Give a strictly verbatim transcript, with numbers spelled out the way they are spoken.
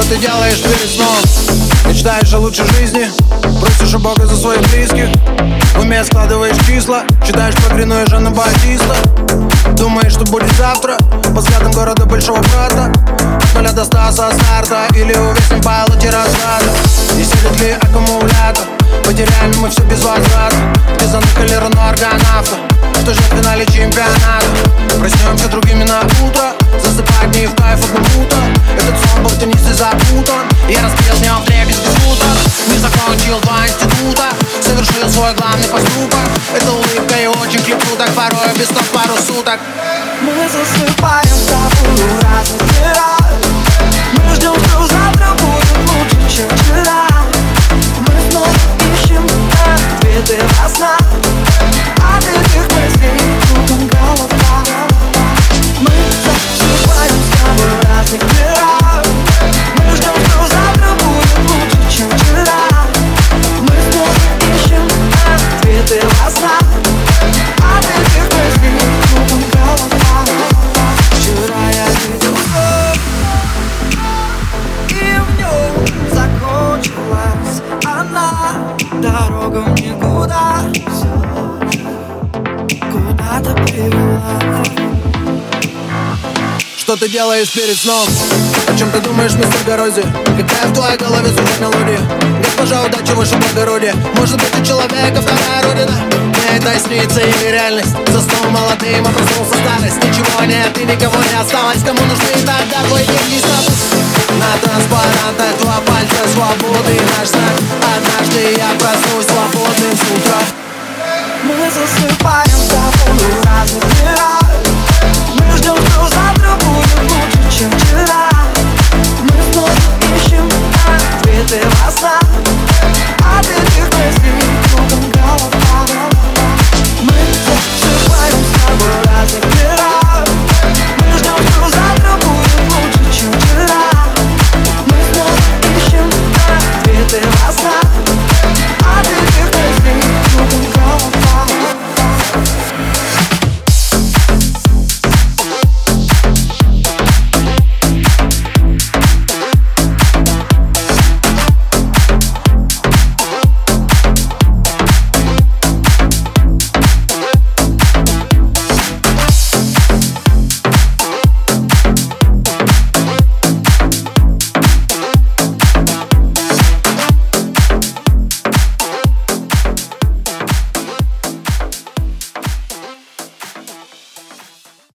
ты делаешь перед сном? Мечтаешь о лучшей жизни, просишь у Бога за своих близких. В уме складываешь числа, читаешь про Грину и Жана Батиста. Думаешь, что будет завтра, по взглядам города большого брата. От нуля до ста со старта, или увеснем по лоте разврата. Не сядет ли аккумулятор, потеряем мы все без возврата. Где заныкали Рено аргонавта, кто же в финале чемпионата? Проснемся другими на утро, засыпать не в кайф одному утро. Этот сон был темнистый запутан, я распил в нем вдребезги суток. Не закончил два института, совершил свой главный поступок. Это улыбка и очень клеплю, так порой без сна пару суток. Мы засыпаем с тобой в разных мирах. Мы ждем, что завтра будет лучше, чем вчера. Мы снова ищем ответы во снах. От этих мыслей кругом голова. Мы засыпаем с тобой в разных мирах. Мы ждем, что завтра будет лучше, чем вчера. Мы снова ищем ответы во снах. От этих мыслей кругом голова. Вчера я видел сон, и в нем закончилась она. Дорога в никуда куда-то привела. Что ты делаешь перед сном? О чем ты думаешь, мистер Горози? Какая в твоей голове звучит мелодия? Госпожа удачи, ваше благородие. Может быть, у человека вторая родина? Мне это и снится, или реальность? Заснул молодым, а проснулся старость. Ничего нет и никого не осталось. Кому нужны тогда твои деньги и статус?